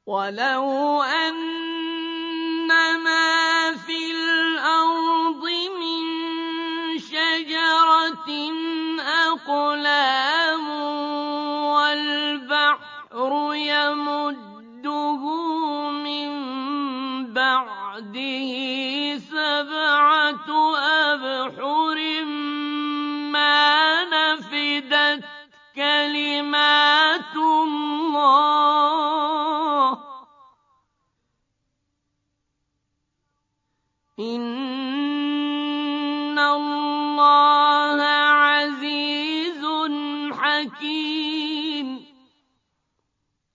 وَلَوْ أَنَّ مَا فِي الْأَرْضِ مِن شَجَرَةٍ أَقْلَامٌ وَالْبَحْرُ يَمُدُّهُ مِن بَعْدِهِ سَبْعَةُ أَبْحُرٍ مَّا نَفِدَتْ كَلِمَاتُ اللَّهِ ۗ إِنَّ